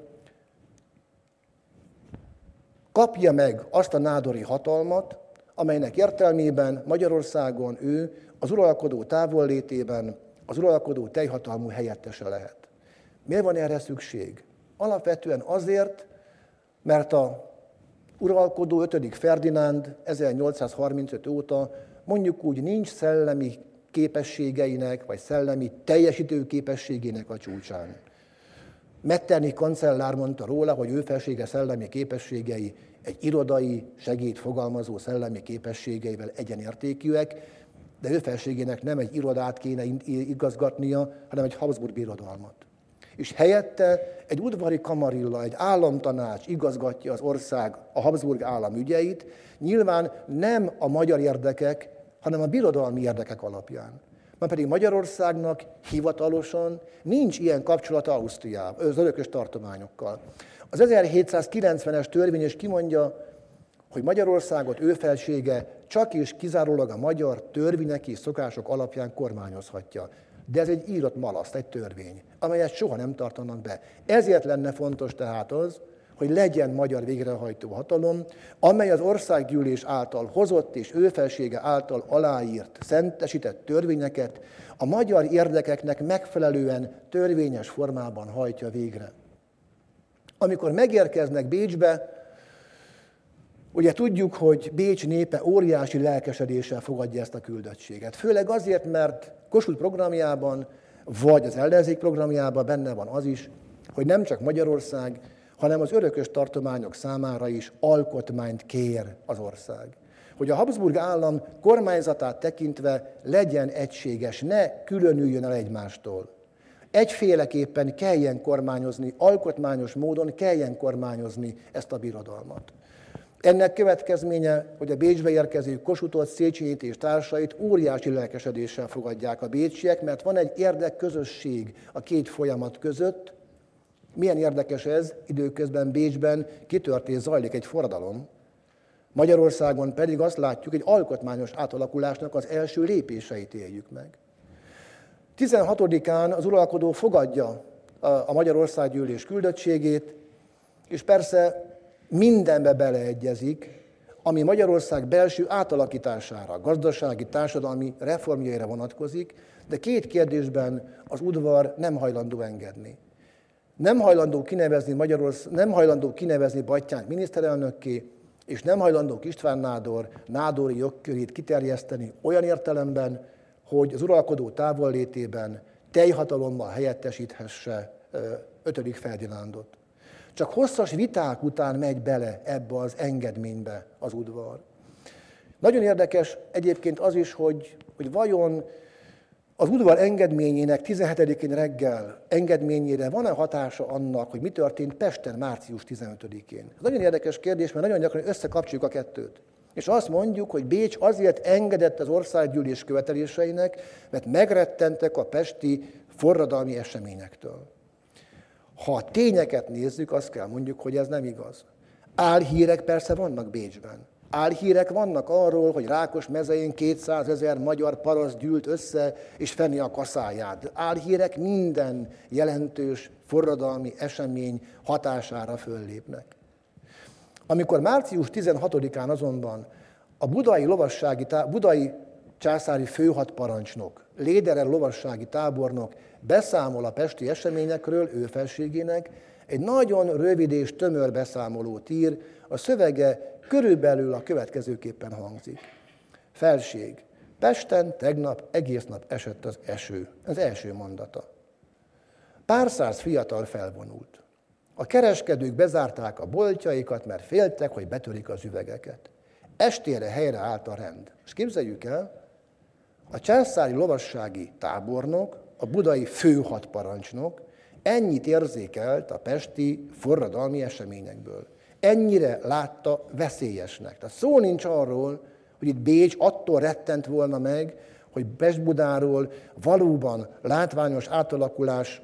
kapja meg azt a nádori hatalmat, amelynek értelmében Magyarországon ő az uralkodó távollétében az uralkodó teljhatalmú helyettese lehet. Miért van erre szükség? Alapvetően azért, mert a uralkodó ötödik Ferdinánd ezernyolcszázharmincöt óta mondjuk úgy nincs szellemi képességeinek, vagy szellemi teljesítő képességének a csúcsán. Metternich kancellár mondta róla, hogy ő felsége szellemi képességei egy irodai, segédfogalmazó szellemi képességeivel egyenértékűek, de ő felségének nem egy irodát kéne igazgatnia, hanem egy Habsburg birodalmat. És helyette egy udvari kamarilla, egy államtanács igazgatja az ország, a Habsburg állam ügyeit, nyilván nem a magyar érdekek, hanem a birodalmi érdekek alapján. Már pedig Magyarországnak hivatalosan nincs ilyen kapcsolata Ausztriával, az örökös tartományokkal. Az ezerhétszázkilencvenes törvény is kimondja, hogy Magyarországot ő felsége csak és kizárólag a magyar törvények és szokások alapján kormányozhatja. De ez egy írott malaszt, egy törvény, amelyet soha nem tartanak be. Ezért lenne fontos tehát az, hogy legyen magyar végrehajtó hatalom, amely az országgyűlés által hozott és ő felsége által aláírt, szentesített törvényeket a magyar érdekeknek megfelelően törvényes formában hajtja végre. Amikor megérkeznek Bécsbe, ugye tudjuk, hogy Bécs népe óriási lelkesedéssel fogadja ezt a küldöttséget. Főleg azért, mert Kossuth programjában, vagy az ellenzék programjában benne van az is, hogy nem csak Magyarország, hanem az örökös tartományok számára is alkotmányt kér az ország. Hogy a Habsburg állam kormányzatát tekintve legyen egységes, ne különüljön el egymástól. Egyféleképpen kelljen kormányozni, alkotmányos módon kelljen kormányozni ezt a birodalmat. Ennek következménye, hogy a Bécsbe érkező Kossuthot, Széchenyit és társait óriási lelkesedéssel fogadják a bécsiek, mert van egy érdekközösség a két folyamat között. Milyen érdekes ez, időközben Bécsben kitört és zajlik egy forradalom, Magyarországon pedig azt látjuk, egy alkotmányos átalakulásnak az első lépéseit éljük meg. tizenhatodikán az uralkodó fogadja a Magyarországgyűlés küldöttségét, és persze mindenbe beleegyezik, ami Magyarország belső átalakítására, gazdasági, társadalmi reformjaira vonatkozik, de két kérdésben az udvar nem hajlandó engedni. Nem hajlandó kinevezni, Magyarország, nem hajlandó kinevezni Batthyányt miniszterelnökké, és nem hajlandók István Nádor nádori jogkörét kiterjeszteni olyan értelemben, hogy az uralkodó távollétében teljhatalommal helyettesíthesse ötödik Ferdinándot. Csak hosszas viták után megy bele ebbe az engedménybe az udvar. Nagyon érdekes egyébként az is, hogy, hogy vajon az udvar engedményének tizenhetedikén reggel engedményére van-e hatása annak, hogy mi történt Pesten március tizenötödikén? Ez nagyon érdekes kérdés, mert nagyon gyakran összekapcsoljuk a kettőt. És azt mondjuk, hogy Bécs azért engedett az országgyűlés követeléseinek, mert megrettentek a pesti forradalmi eseményektől. Ha a tényeket nézzük, azt kell mondjuk, hogy ez nem igaz. Álhírek persze vannak Bécsben. Álhírek vannak arról, hogy Rákosmezején kétszázezer magyar paraszt gyűlt össze, és fenni a kaszáját. Álhírek minden jelentős forradalmi esemény hatására föllépnek. Amikor március tizenhatodikán azonban a budai, lovassági, budai császári főhadparancsnok, Léderer lovassági tábornok beszámol a pesti eseményekről ő felségének, egy nagyon rövid és tömör beszámolót ír, a szövege körülbelül a következőképpen hangzik. Felség. Pesten tegnap egész nap esett az eső. Az első mondata. Pár száz fiatal felvonult. A kereskedők bezárták a boltjaikat, mert féltek, hogy betörik az üvegeket. Estére helyre állt a rend. És képzeljük el, a császári lovassági tábornok, a budai főhadparancsnok ennyit érzékelt a pesti forradalmi eseményekből. Ennyire látta veszélyesnek. Tehát szó nincs arról, hogy itt Bécs attól rettent volna meg, hogy Pest-Budáról valóban látványos átalakulás,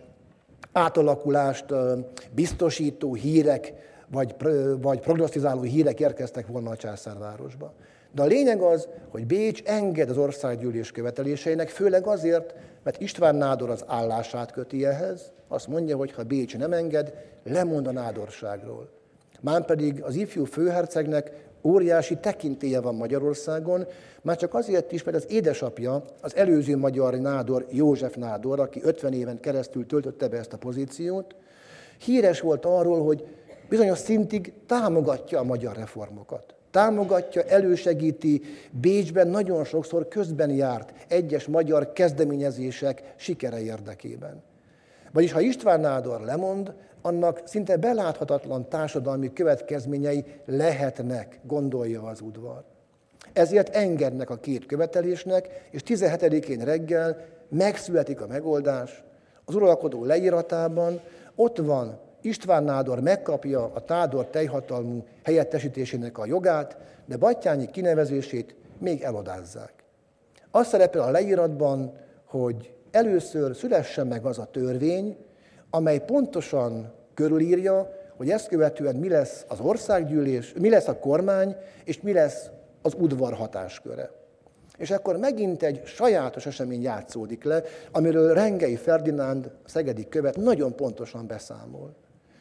átalakulást biztosító hírek, vagy, vagy prognosztizáló hírek érkeztek volna a császárvárosba. De a lényeg az, hogy Bécs enged az országgyűlés követeléseinek, főleg azért, mert István nádor az állását köti ehhez, azt mondja, hogy ha Bécs nem enged, lemond a nádorságról. Márpedig az ifjú főhercegnek óriási tekintélye van Magyarországon, már csak azért is, mert az édesapja, az előző magyar nádor, József nádor, aki ötven éven keresztül töltötte be ezt a pozíciót, híres volt arról, hogy bizonyos szintig támogatja a magyar reformokat. Támogatja, elősegíti, Bécsben nagyon sokszor közben járt egyes magyar kezdeményezések sikere érdekében. Vagyis ha István nádor lemond, annak szinte beláthatatlan társadalmi következményei lehetnek, gondolja az udvar. Ezért engednek a két követelésnek, és tizenhetedikén reggel megszületik a megoldás. Az uralkodó leíratában ott van, István nádor megkapja a nádor teljhatalmú helyettesítésének a jogát, de Batthyány kinevezését még elodázzák. Az szerepel a leíratban, hogy először szülessen meg az a törvény, amely pontosan körülírja, hogy ezt követően mi lesz az országgyűlés, mi lesz a kormány, és mi lesz az udvar hatásköre. És akkor megint egy sajátos esemény játszódik le, amiről Rengei Ferdinánd, szegedi követ nagyon pontosan beszámol.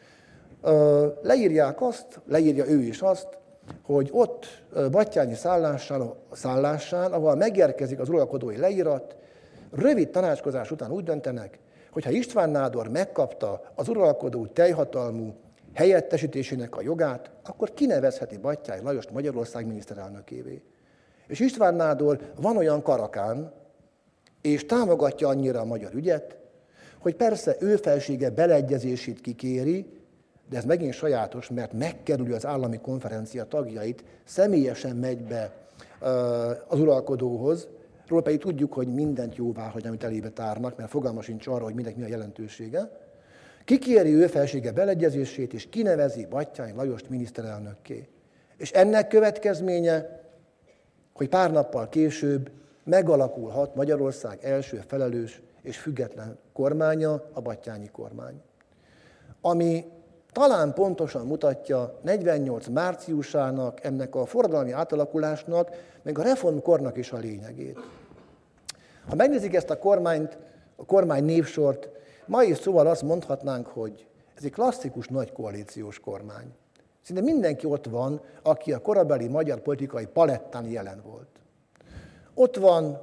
Leírják azt, leírja ő is azt, hogy ott Batthyányi szállásán, szállásán, ahol megérkezik az uralkodói leírat, rövid tanácskozás után úgy döntenek, hogy ha István nádor megkapta az uralkodó teljhatalmú helyettesítésének a jogát, akkor kinevezheti Batthyány Lajost Magyarország miniszterelnökévé. És István nádor van olyan karakán, és támogatja annyira a magyar ügyet, hogy persze ő felsége beleegyezését kikéri, de ez megint sajátos, mert megkerüli az állami konferencia tagjait, személyesen megy be az uralkodóhoz, róla pedig tudjuk, hogy mindent jóvá hagy, amit elébe tárnak, mert fogalma sincs arra, hogy mindenki mi a jelentősége. Kikéri ő felsége beleegyezését, és kinevezi Batthyány Lajost miniszterelnökké. És ennek következménye, hogy pár nappal később megalakulhat Magyarország első felelős és független kormánya, a batthyányi kormány. Ami talán pontosan mutatja negyvennyolc márciusának, ennek a forradalmi átalakulásnak, meg a reformkornak is a lényegét. Ha megnézik ezt a kormányt, a kormány névsort, mai szóval azt mondhatnánk, hogy ez egy klasszikus nagy koalíciós kormány. Szinte mindenki ott van, aki a korabeli magyar politikai palettán jelen volt. Ott van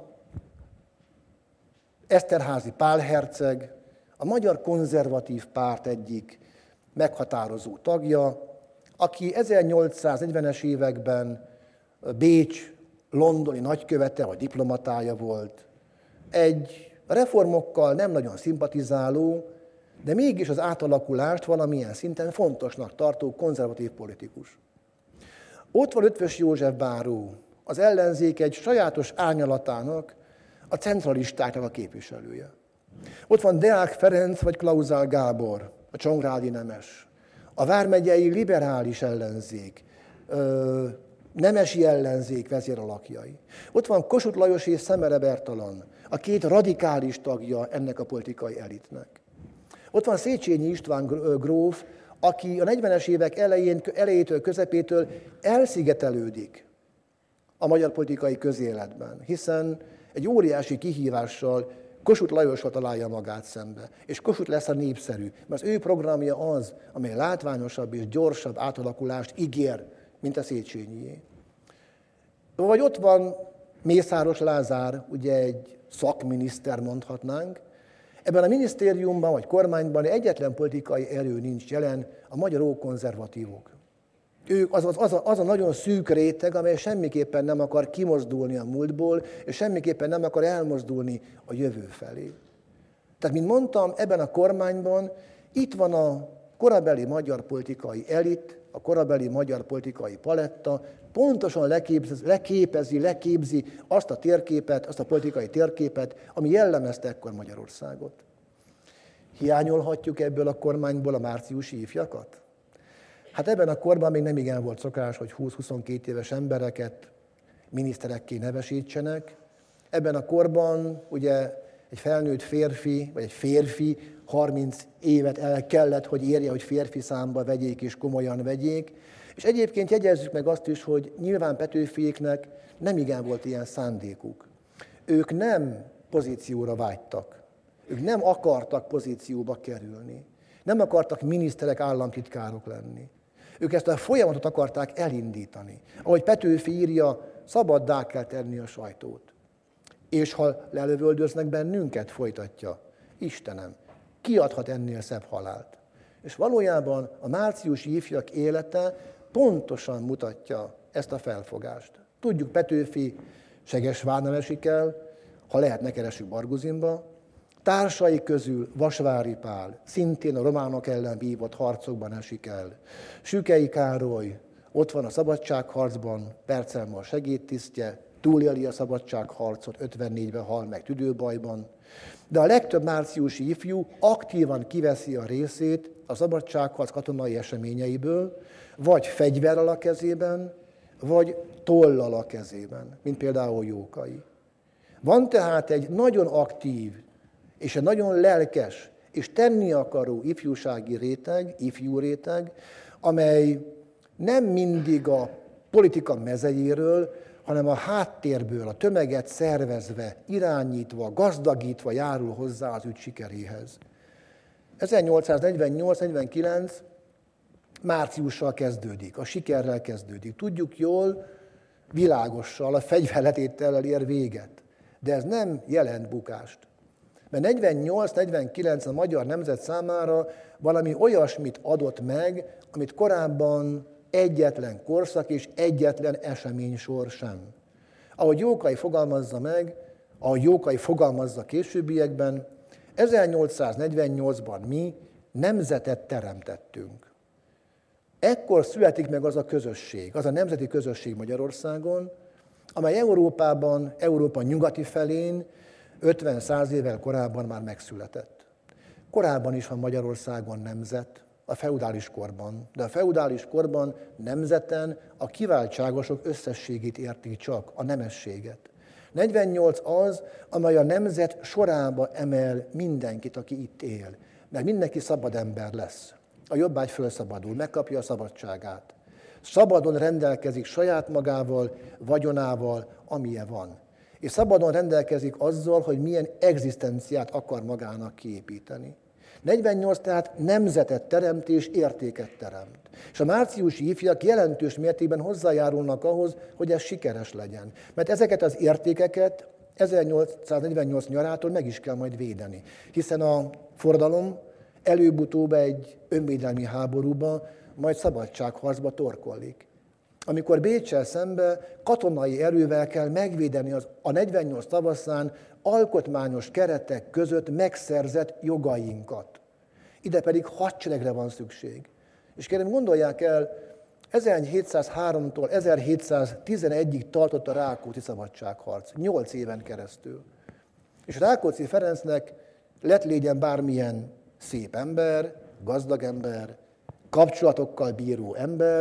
Eszterházy Pál herceg, a magyar konzervatív párt egyik meghatározó tagja, aki ezernyolcszáznegyvenes években Bécs londoni nagykövete vagy diplomatája volt. Egy reformokkal nem nagyon szimpatizáló, de mégis az átalakulást valamilyen szinten fontosnak tartó konzervatív politikus. Ott van Eötvös József báró, az ellenzék egy sajátos árnyalatának, a centralistáknak a képviselője. Ott van Deák Ferenc vagy Klauzál Gábor, a csongrádi nemes, a vármegyei liberális ellenzék, nemesi ellenzék vezéralakjai. Ott van Kossuth Lajos és Szemere Bertalan, a két radikális tagja ennek a politikai elitnek. Ott van Széchenyi István gróf, aki a negyvenes évek elején, elejétől, közepétől elszigetelődik a magyar politikai közéletben, hiszen egy óriási kihívással Kossuth Lajossal találja magát szembe. És Kossuth lesz a népszerű, mert az ő programja az, amely látványosabb és gyorsabb átalakulást ígér, mint a Széchenyié. Vagy ott van Mészáros Lázár, ugye egy szakminiszter mondhatnánk. Ebben a minisztériumban vagy kormányban egyetlen politikai erő nincs jelen, a magyar ókonzervatívok. Ők az, az, az, a, az a nagyon szűk réteg, amely semmiképpen nem akar kimozdulni a múltból, és semmiképpen nem akar elmozdulni a jövő felé. Tehát, mint mondtam, ebben a kormányban itt van a korabeli magyar politikai elit, a korabeli magyar politikai paletta, pontosan leképezi, leképezi, leképzi azt a térképet, azt a politikai térképet, ami jellemezte ekkor Magyarországot. Hiányolhatjuk ebből a kormányból a márciusi ifjakat? Hát ebben a korban még nem igen volt szokás, hogy húsz-huszonkét éves embereket miniszterekké nevesítsenek. Ebben a korban ugye egy felnőtt férfi, vagy egy férfi harminc évet el kellett, hogy érje, hogy férfi számba vegyék és komolyan vegyék. És egyébként jegyezzük meg azt is, hogy nyilván Petőfiéknek nem igen volt ilyen szándékuk. Ők nem pozícióra vágytak. Ők nem akartak pozícióba kerülni. Nem akartak miniszterek, államtitkárok lenni. Ők ezt a folyamatot akarták elindítani. Ahogy Petőfi írja, szabaddá kell tenni a sajtót. És ha lelövöldöznek bennünket, folytatja, Istenem, ki adhat ennél szebb halált? És valójában a márciusi ifjak élete pontosan mutatja ezt a felfogást. Tudjuk, Petőfi Segesvárnál esik el, ha lehet, ne keressük Barguzinba. Társai közül Vasvári Pál, szintén a románok ellen vívott harcokban esik el. Sükei Károly, ott van a szabadságharcban, Percelma a segédtisztje, túléli a szabadságharcot, ötvennégyben hal meg tüdőbajban. De a legtöbb márciusi ifjú aktívan kiveszi a részét a szabadságharc katonai eseményeiből, vagy fegyverrel a kezében, vagy tollal a kezében, mint például Jókai. Van tehát egy nagyon aktív és egy nagyon lelkes és tenni akaró ifjúsági réteg, ifjú réteg, amely nem mindig a politika mezejéről, hanem a háttérből, a tömeget szervezve, irányítva, gazdagítva járul hozzá az ügy sikeréhez. ezernyolcszáznegyvennyolc negyvenkilenc márciussal kezdődik, a sikerrel kezdődik. Tudjuk jól, világossal, a fegyverletétellel ér véget. De ez nem jelent bukást. Mert negyvennyolc negyvenkilenc a magyar nemzet számára valami olyasmit adott meg, amit korábban egyetlen korszak és egyetlen eseménysor sem. Ahogy Jókai fogalmazza meg, ahogy Jókai fogalmazza későbbiekben, ezernyolcszáznegyvennyolcban mi nemzetet teremtettünk. Ekkor születik meg az a közösség, az a nemzeti közösség Magyarországon, amely Európában, Európa nyugati felén ötven-száz évvel korábban már megszületett. Korábban is van Magyarországon nemzet, a feudális korban, de a feudális korban nemzeten a kiváltságosok összességét érti csak, a nemességet. negyvennyolc az, amely a nemzet sorába emel mindenkit, aki itt él, mert mindenki szabad ember lesz. A jobbágy fölszabadul, megkapja a szabadságát. Szabadon rendelkezik saját magával, vagyonával, amilyen van. És szabadon rendelkezik azzal, hogy milyen egzisztenciát akar magának kiépíteni. negyvennyolc tehát nemzetet teremt és értéket teremt. És a márciusi ifjak jelentős mértékben hozzájárulnak ahhoz, hogy ez sikeres legyen. Mert ezeket az értékeket ezernyolcszáznegyvennyolc nyarától meg is kell majd védeni. Hiszen a forradalom előbb-utóbb egy önvédelmi háborúba, majd szabadságharcba torkollik. Amikor Béccsel szembe katonai erővel kell megvédeni az, a negyvennyolc tavaszán alkotmányos keretek között megszerzett jogainkat. Ide pedig hadseregre van szükség. És kérem, gondolják el, ezerhétszázháromtól ezerhétszáztizenegyig tartott a Rákóczi szabadságharc, nyolc éven keresztül. És Rákóczi Ferencnek lett légyen bármilyen szép ember, gazdag ember, kapcsolatokkal bíró ember,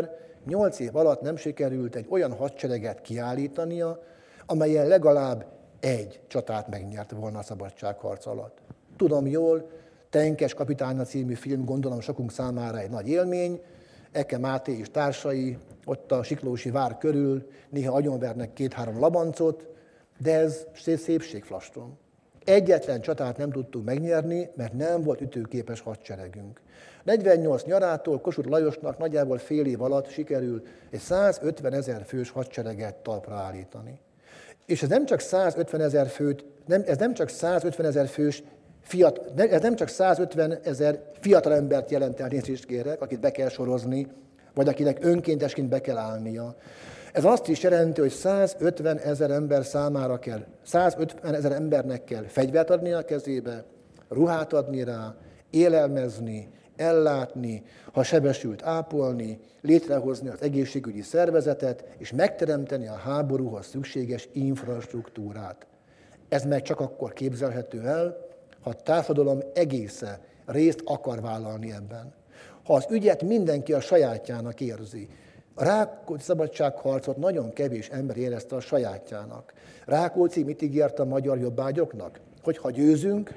nyolc év alatt nem sikerült egy olyan hadsereget kiállítania, amelyen legalább egy csatát megnyert volna a szabadságharc alatt. Tudom jól, Tenkes kapitánya című film gondolom sokunk számára egy nagy élmény, Eke Máté és társai ott a Siklósi vár körül néha agyonvernek két-három labancot, de ez szépségflastrom. Egyetlen csatát nem tudtunk megnyerni, mert nem volt ütőképes hadseregünk. negyvennyolc nyarától Kossuth Lajosnak nagyjából fél év alatt sikerül egy százötven ezer fős hadsereget talpra állítani. És ez nem csak százötven ezer főt, nem, ez nem csak százötven ezer fős fiat, ez nem csak százötven ezer fiatal embert jelent, elnézést kérek, akit be kell sorozni, vagy akinek önkéntesként be kell állnia. Ez azt is jelenti, hogy százötven ezer ember számára kell, százötven ezer embernek kell fegyvert adni a kezébe, ruhát adni rá, élelmezni, ellátni, ha sebesült ápolni, létrehozni az egészségügyi szervezetet, és megteremteni a háborúhoz szükséges infrastruktúrát. Ez meg csak akkor képzelhető el, ha a társadalom egésze részt akar vállalni ebben. Ha az ügyet mindenki a sajátjának érzi. A Rákóczi szabadságharcot nagyon kevés ember érezte a sajátjának. Rákóczi mit ígért a magyar jobbágyoknak? Hogy ha győzünk,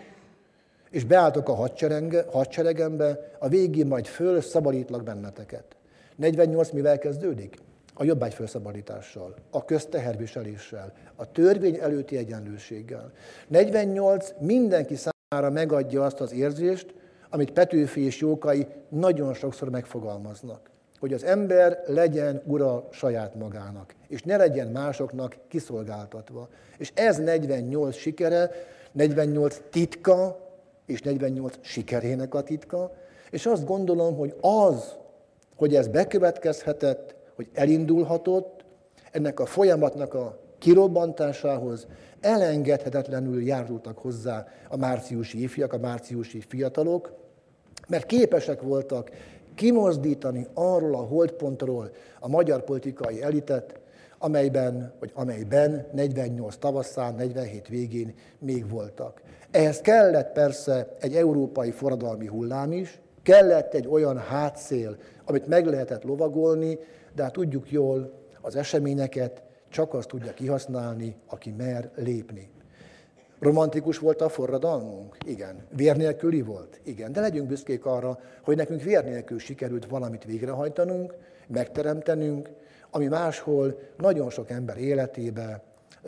és beálltok a hadseregembe, a végén majd föl szabadítlak benneteket. negyvennyolc mivel kezdődik? A jobbágy felszabadítással, a közteherviseléssel, a törvény előtti egyenlőséggel. negyvennyolc mindenki számára megadja azt az érzést, amit Petőfi és Jókai nagyon sokszor megfogalmaznak, hogy az ember legyen ura saját magának, és ne legyen másoknak kiszolgáltatva. És ez negyvennyolc sikere, negyvennyolc titka, és negyvennyolc sikerének a titka, és azt gondolom, hogy az, hogy ez bekövetkezhetett, hogy elindulhatott, ennek a folyamatnak a kirobbantásához elengedhetetlenül járultak hozzá a márciusi ifjak, a márciusi fiatalok, mert képesek voltak kimozdítani arról a holdpontról a magyar politikai elitet, amelyben, vagy amelyben negyvennyolc tavaszán, negyvenhét végén még voltak. Ehhez kellett persze egy európai forradalmi hullám is, kellett egy olyan hátszél, amit meg lehetett lovagolni, de hát tudjuk jól, az eseményeket csak azt tudja kihasználni, aki mer lépni. Romantikus volt a forradalmunk? Igen. Vér nélküli volt? Igen. De legyünk büszkék arra, hogy nekünk vér nélkül sikerült valamit végrehajtanunk, megteremtenünk, ami máshol nagyon sok ember életébe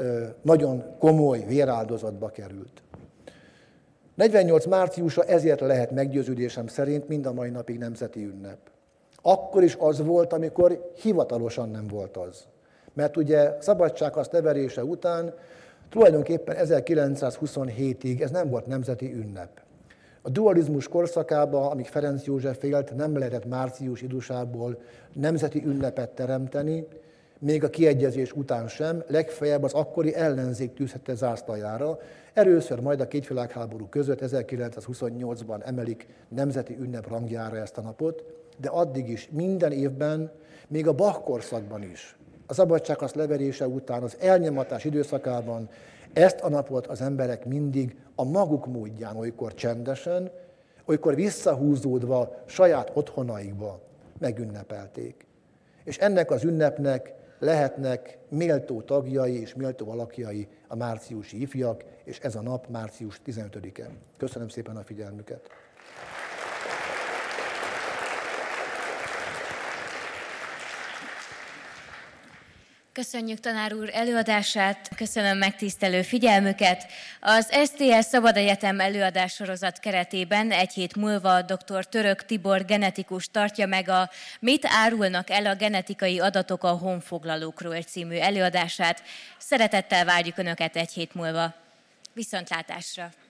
nagyon komoly véráldozatba került. negyvennyolc márciusa ezért lehet meggyőződésem szerint mind a mai napig nemzeti ünnep. Akkor is az volt, amikor hivatalosan nem volt az. Mert ugye szabadságharc leverése után tulajdonképpen ezerkilencszázhuszonhétig ez nem volt nemzeti ünnep. A dualizmus korszakában, amíg Ferenc József élt, nem lehetett március idusából nemzeti ünnepet teremteni, még a kiegyezés után sem, legfeljebb az akkori ellenzék tűzhette zászlajára. Először majd a két világháború között ezerkilencszázhuszonnyolcban emelik nemzeti ünnep rangjára ezt a napot, de addig is, minden évben, még a Bach korszakban is, a szabadságharc leverése után, az elnyomatás időszakában ezt a napot az emberek mindig a maguk módján, olykor csendesen, olykor visszahúzódva saját otthonaikba megünnepelték. És ennek az ünnepnek lehetnek méltó tagjai és méltó alakjai a márciusi ifjak, és ez a nap március tizenötödike. Köszönöm szépen a figyelmüket! Köszönjük tanár úr előadását, köszönöm megtisztelő figyelmüket. Az es té es Szabad Egyetem előadássorozat keretében egy hét múlva dr. Török Tibor genetikus tartja meg a Mit árulnak el a genetikai adatok a honfoglalókról című előadását. Szeretettel várjuk Önöket egy hét múlva. Viszontlátásra!